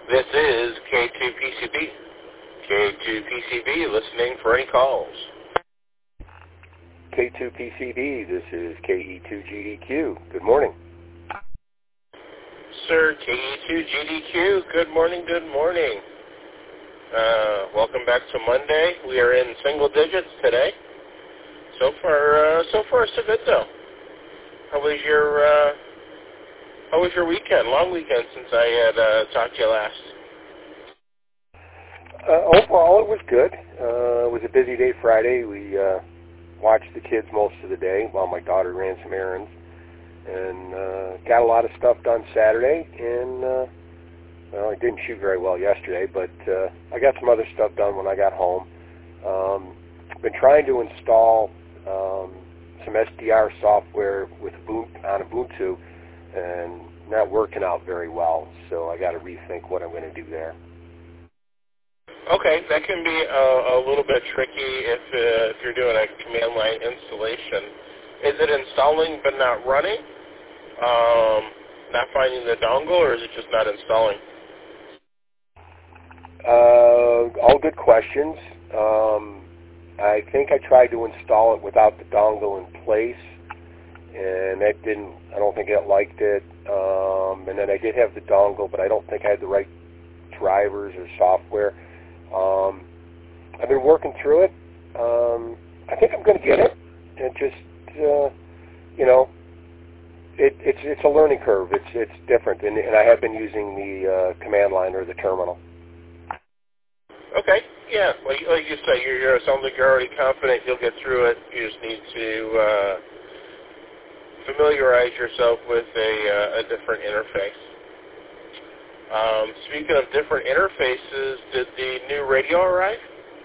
This is K2PCB. K2PCB, listening for any calls. K2PCB, this is KE2GDQ. Good morning. Sir, KE2GDQ, good morning, good morning. Welcome back to Monday. We are in single digits today. So far so good though. How was your weekend? Long weekend since I had talked to you last. Overall, it was good. It was a busy day Friday. We watched the kids most of the day while my daughter ran some errands, and got a lot of stuff done Saturday. And I didn't shoot very well yesterday, but I got some other stuff done when I got home. Been trying to install some SDR software with on Ubuntu, and not working out very well. So I got to rethink what I'm going to do there. Okay, that can be a little bit tricky if you're doing a command line installation. Is it installing but not running? Not finding the dongle, or is it just not installing? All good questions. I think I tried to install it without the dongle in place, and that didn't. I don't think it liked it. And then I did have the dongle, but I don't think I had the right drivers or software. I've been working through it. I think I'm going to get it. It just, it's a learning curve. It's different, and I have been using the command line or the terminal. Okay, yeah. Like you say, it sounds like you're already confident you'll get through it. You just need to familiarize yourself with a different interface. Speaking of different interfaces, did the new radio arrive?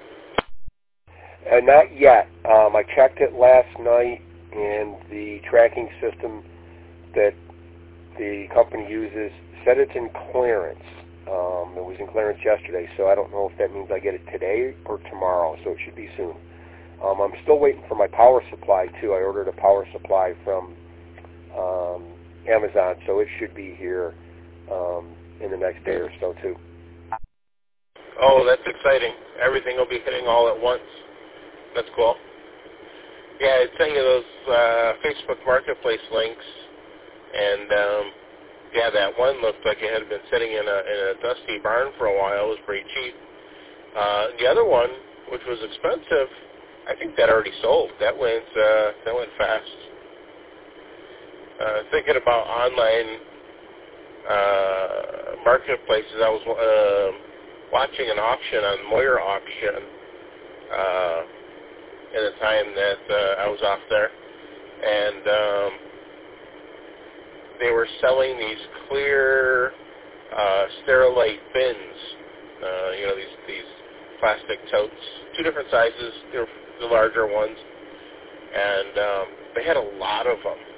Not yet. I checked it last night, and the tracking system that the company uses said it's in clearance. It was in clearance yesterday, so I don't know if that means I get it today or tomorrow, so it should be soon. I'm still waiting for my power supply, too. I ordered a power supply from Amazon, so it should be here in the next day or so, too. Oh, that's exciting. Everything will be hitting all at once. That's cool. Yeah, I sent you those Facebook Marketplace links, and that one looked like it had been sitting in a dusty barn for a while. It was pretty cheap. The other one, which was expensive, I think that already sold. That went fast. Thinking about online marketplaces, I was watching an auction on Moyer Auction in the time that I was off there, and they were selling these clear Sterilite bins, these plastic totes, two different sizes. They were the larger ones, and they had a lot of them,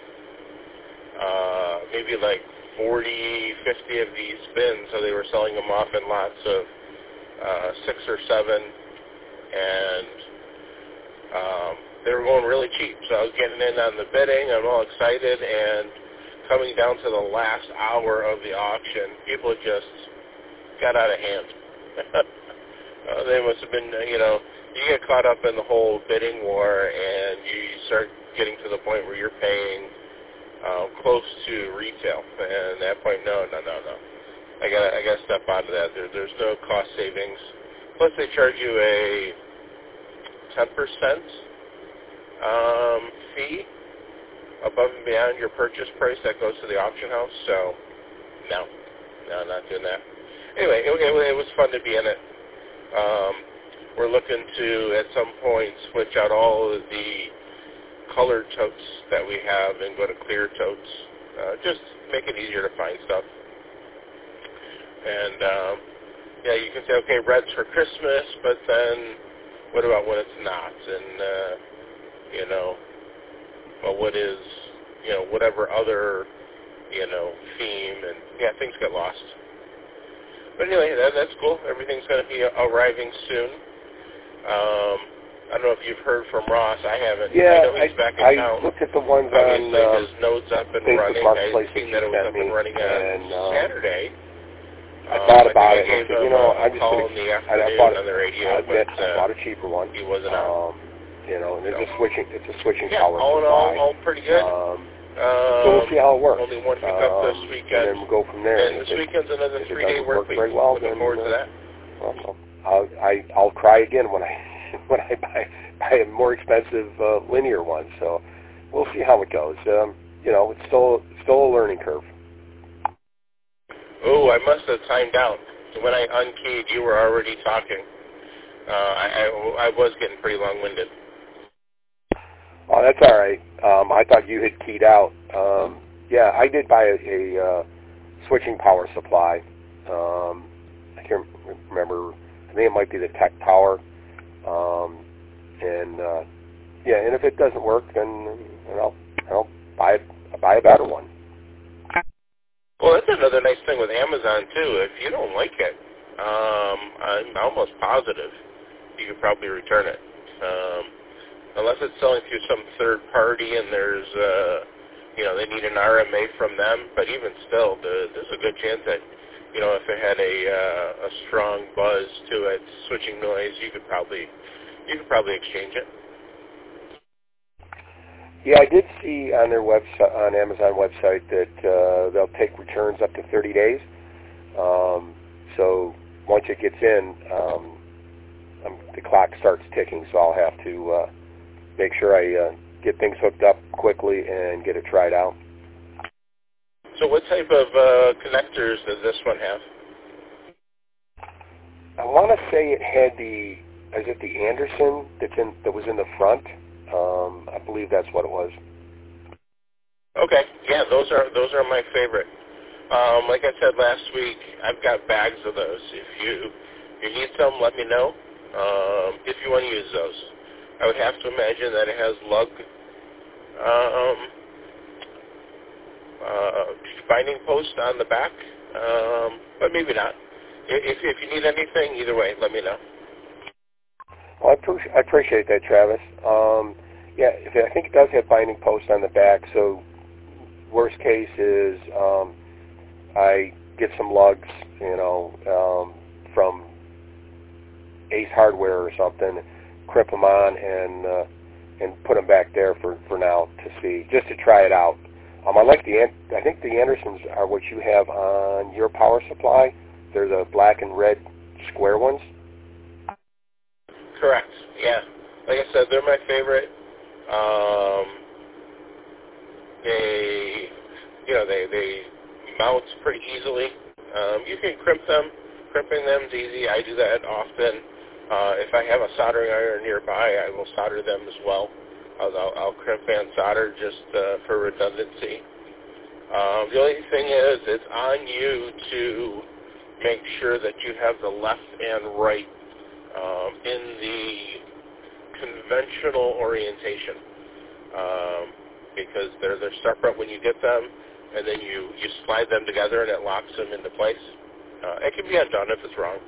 maybe like 40, 50 of these bins, so they were selling them off in lots of 6 or 7, and they were going really cheap. So I was getting in on the bidding. I'm all excited, and coming down to the last hour of the auction, people just got out of hand. They must have been, you get caught up in the whole bidding war, and you start getting to the point where you're paying close to retail, and at that point, no. I gotta step out of that. There's no cost savings. Plus, they charge you a 10% fee above and beyond your purchase price that goes to the auction house. So, no, not doing that. Anyway, it was fun to be in it. We're looking to, at some point, switch out all of the colored totes that we have and go to clear totes. Just make it easier to find stuff. And, you can say, okay, red's for Christmas, but then what about when it's not? And, what is, whatever other, theme, and, things get lost. But anyway, that's cool. Everything's going to be arriving soon. I don't know if you've heard from Ross. I haven't. Yeah, I know he's back in town. I looked at the ones Obviously, on his node's up and Facebook running. Marketplace I've seen that it was up and running on Saturday. I thought about bought it. gave I said, him I'm a just call gonna, in the I afternoon bought on the radio, I but bought a cheaper one. he wasn't on. And it's a switching Yeah, power all in supply. all pretty good. So we'll see how it works. Only one hiccup this weekend. And then we'll go from there. And this weekend's another 3-day work week. Very well, Looking forward to that. Well, I'll cry again when I buy a more expensive linear one. So we'll see how it goes. It's still a learning curve. Oh, I must have timed out. When I unkeyed, you were already talking. I was getting pretty long-winded. Oh, that's all right. I thought you had keyed out. Yeah, I did buy a switching power supply. I can't remember. I think it might be the Tech Power. And if it doesn't work, then I'll buy a better one. Well, that's another nice thing with Amazon too. If you don't like it, I'm almost positive you could probably return it. Unless it's selling through some third party and there's, they need an RMA from them. But even still, there's a good chance that, if it had a strong buzz to it, switching noise, you could probably exchange it. Yeah, I did see on their website, on Amazon website, that they'll take returns up to 30 days. So once it gets in, the clock starts ticking. So I'll have to make sure I get things hooked up quickly and get it tried out. So what type of connectors does this one have? I want to say it had the Anderson that was in the front. I believe that's what it was. Okay, yeah, those are my favorite. Like I said last week, I've got bags of those. If you need some, let me know. If you want to use those, I would have to imagine that it has lug binding post on the back, but maybe not. If you need anything, either way, let me know. Well, I appreciate that, Travis. Yeah, I think it does have binding post on the back, so worst case is I get some lugs, from Ace Hardware or something, crimp them on and put them back there for now to see, just to try it out. I think the Andersons are what you have on your power supply. They're the black and red square ones. Correct. Yeah. Like I said, they're my favorite. They mount pretty easily. You can crimp them. Crimping them is easy. I do that often. If I have a soldering iron nearby, I will solder them as well. I'll crimp and solder just for redundancy. The only thing is, it's on you to make sure that you have the left and right in the conventional orientation, because they're separate when you get them, and then you slide them together and it locks them into place. It can be undone if it's wrong,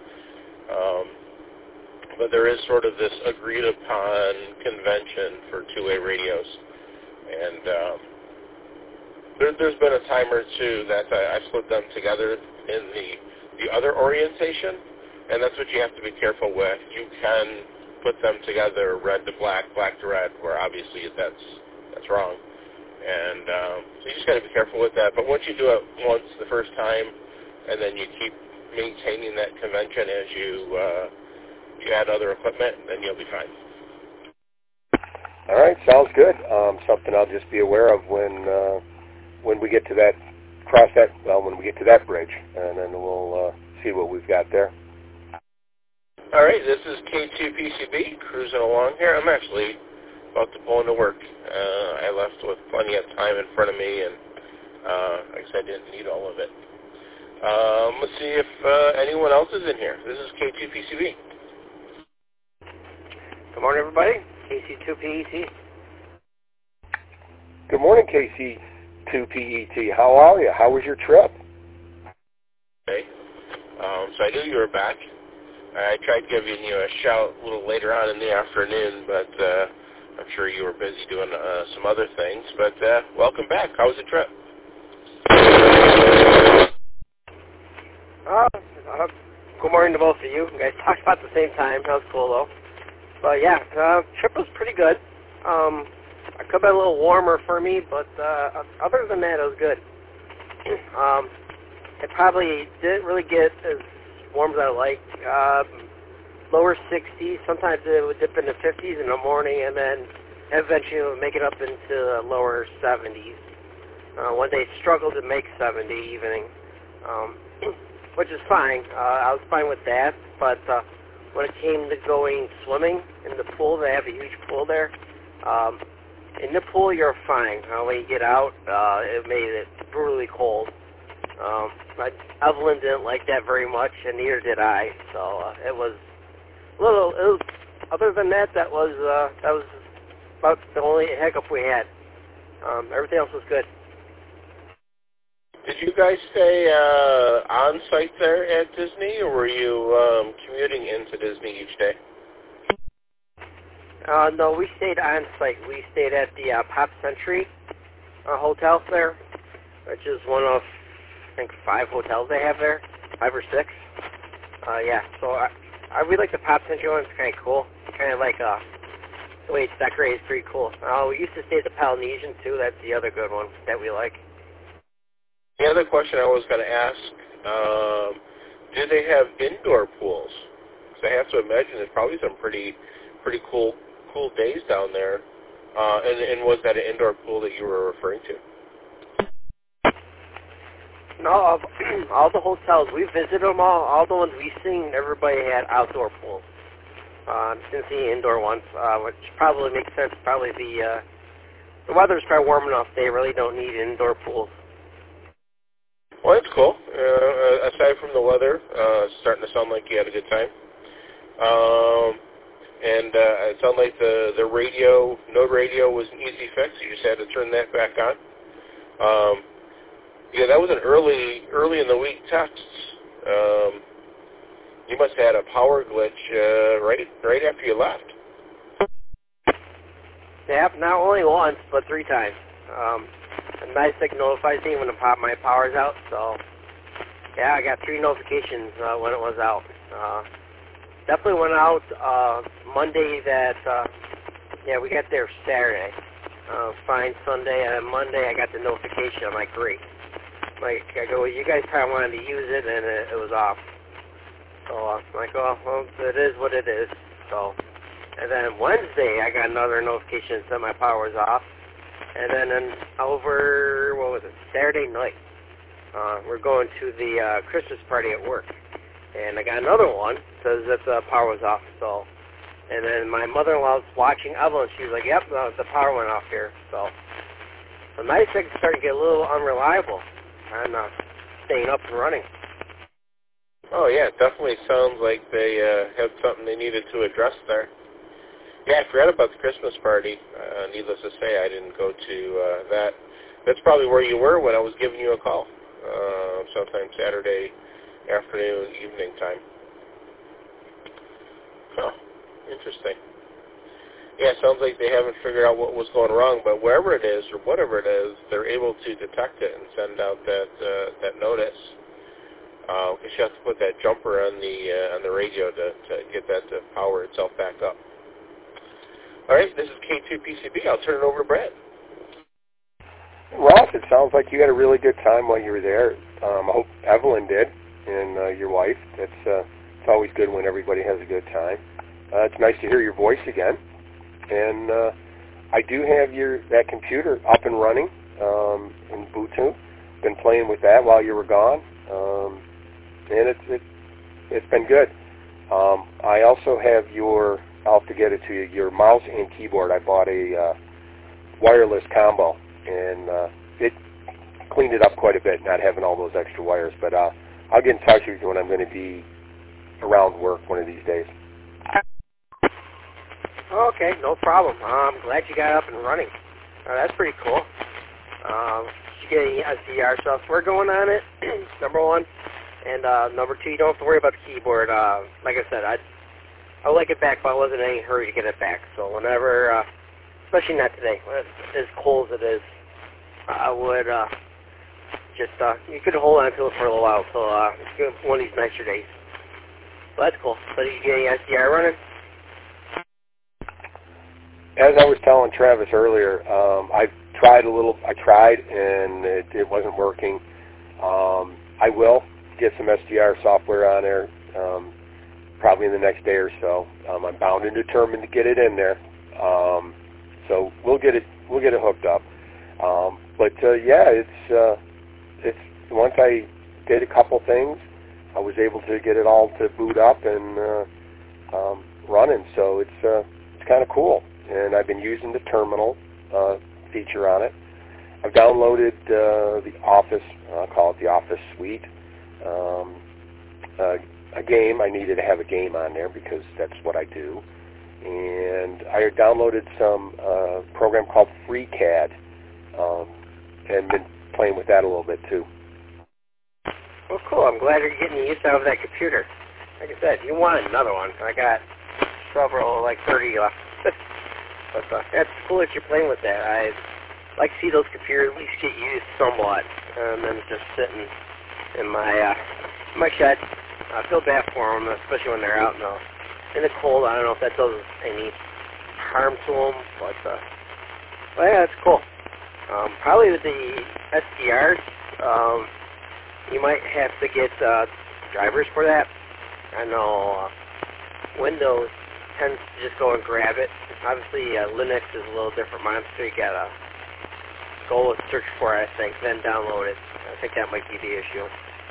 but there is sort of this agreed upon convention for two-way radios, and there's been a time or two that I slid them together in the other orientation, and that's what you have to be careful with. You can put them together red to black, black to red, where obviously that's wrong. And so you just got to be careful with that. But once you do it once the first time, and then you keep maintaining that convention as you add other equipment, then you'll be fine. All right, sounds good. Something I'll just be aware of when we get to that when we get to that bridge, and then we'll see what we've got there. All right, this is K2PCB cruising along here. I'm actually about to pull into work. I left with plenty of time in front of me, and like I said, I didn't need all of it. Let's see if anyone else is in here. This is K2PCB. Good morning, everybody. KC2PET. Good morning, KC2PET. How are you? How was your trip? Okay. So I knew you were back. I tried giving you a shout a little later on in the afternoon, but I'm sure you were busy doing some other things. But welcome back. How was the trip? good morning to both of you. You guys talked about the same time. That was cool, though. But, yeah, trip was pretty good. It could have been a little warmer for me, but other than that, it was good. It probably didn't really get as warm as I liked. Lower 60s. Sometimes it would dip into 50s in the morning, and then eventually it would make it up into the lower 70s. One day it struggled to make 70 evening, which is fine. I was fine with that, but when it came to going swimming in the pool, they have a huge pool there. In the pool, you're fine. When you get out, it made it brutally cold. Evelyn didn't like that very much, and neither did I. So it was a little. It was, other than that, that was about the only hiccup we had. Everything else was good. Did you guys stay on site there at Disney, or were you commuting into Disney each day? No, we stayed on site. We stayed at the Pop Century hotel there, which is one of, I think, 5 hotels they have there, 5 or 6. Yeah, so I really like the Pop Century one. It's kind of cool. Kind of like the way it's decorated is pretty cool. We used to stay at the Polynesian, too. That's the other good one that we like. The other question I was going to ask, do they have indoor pools? Because I have to imagine there's probably some pretty cool days down there. And was that an indoor pool that you were referring to? No, all the hotels, we visited them all the ones we've seen, everybody had outdoor pools. Didn't see indoor ones, which probably makes sense. Probably the weather's probably warm enough, they really don't need indoor pools. Well, that's cool. Aside from the weather, starting to sound like you had a good time. And it sounded like the radio, no radio was an easy fix. You just had to turn that back on. Yeah, that was an early in the week test. You must have had a power glitch right after you left. Yeah, not only once, but 3 times. A nice thing notifies me when my power's out, so yeah, I got 3 notifications when it was out. Definitely went out Monday yeah, we got there Saturday. Fine Sunday, and Monday I got the notification. I'm like, great. I go, you guys probably wanted to use it, and it was off. So I'm like, oh, well, it is what it is. So, and then Wednesday I got another notification that said my power was off. And then over, Saturday night, we're going to the Christmas party at work. And I got another one that says that the power was off. So, and then my mother-in-law was watching Evelyn. She was like, yep, the power went off here. So the night things started to get a little unreliable and staying up and running. Oh, yeah, it definitely sounds like they had something they needed to address there. Yeah, I forgot about the Christmas party. Needless to say, I didn't go to that. That's probably where you were when I was giving you a call, sometime Saturday afternoon, evening time. Huh, interesting. Yeah, it sounds like they haven't figured out what was going wrong, but wherever it is or whatever it is, they're able to detect it and send out that notice. Because you have to put that jumper on the radio to get that to power itself back up. All right, this is K2PCB. I'll turn it over to Brad. Ross, it sounds like you had a really good time while you were there. I hope Evelyn did, and your wife. It's always good when everybody has a good time. It's nice to hear your voice again. And I do have that computer up and running in Bluetooth. Been playing with that while you were gone, and it's been good. I also have I'll have to get it to you, your mouse and keyboard. I bought a wireless combo, and it cleaned it up quite a bit, not having all those extra wires. But I'll get in touch with you when I'm going to be around work one of these days. Okay, no problem. I'm glad you got up and running. That's pretty cool. You get any SDR software going on it, number 1. And number 2, you don't have to worry about the keyboard. Like I said, I'll like it back, but I wasn't in any hurry to get it back. So whenever, especially not today, when it's as cold as it is, I would just, you could hold on to it for a little while until one of these nicer days. Well, that's cool. So did you get any SDR running? As I was telling Travis earlier, I tried and it wasn't working. I will get some SDR software on there probably in the next day or so. I'm bound and determined to get it in there. So we'll get it hooked up. It's once I did a couple things, I was able to get it all to boot up and running. So it's kind of cool. And I've been using the terminal feature on it. I've downloaded the Office, I'll call it the Office Suite, a game. I needed to have a game on there because that's what I do. And I downloaded some program called FreeCAD and been playing with that a little bit too. Well, cool. I'm glad you're getting the use out of that computer. Like I said, you want another one. I got several, like 30 left. But that's cool that you're playing with that. I like to see those computers at least get used somewhat, and then just sitting in my shed. I feel bad for them, especially when they're out in the cold. I don't know if that does any harm to them, but yeah, it's cool. Probably with the SDRs, you might have to get drivers for that. I know Windows tends to just go and grab it. Obviously, Linux is a little different monster. You gotta go and search for it, I think, then download it. I think that might be the issue.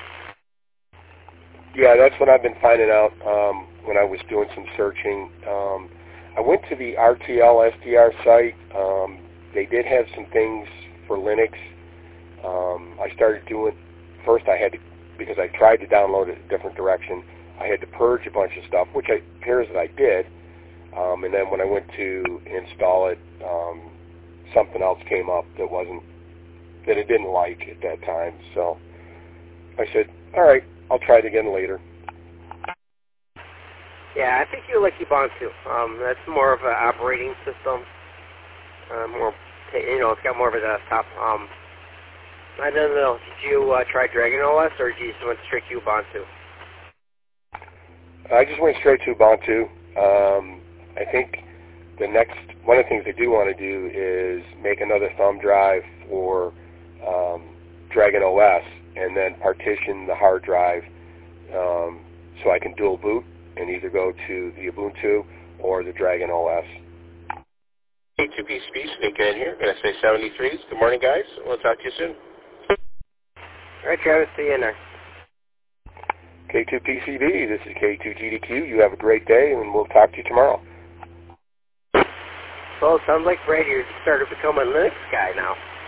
Yeah, that's what I've been finding out when I was doing some searching. I went to the RTL SDR site. They did have some things for Linux. I started doing, first I had to, because I tried to download it a different direction, I had to purge a bunch of stuff, which it appears that I did. And then when I went to install it, something else came up that it didn't like at that time. So I said, all right, I'll try it again later. Yeah, I think you like Ubuntu. That's more of an operating system. It's got more of a desktop. I don't know. Did you try Dragon OS, or did you just went straight to Ubuntu? I just went straight to Ubuntu. I think one of the things I do want to do is make another thumb drive for Dragon OS and then partition the hard drive so I can dual boot and either go to the Ubuntu or the Dragon OS. K2PCB sneaking in here. Going to say 73s. Good morning, guys. We'll talk to you soon. All right, Travis. See you in there. K2PCB, this is K2GDQ. You have a great day, and we'll talk to you tomorrow. Well, it sounds like Brady started becoming a Linux guy now.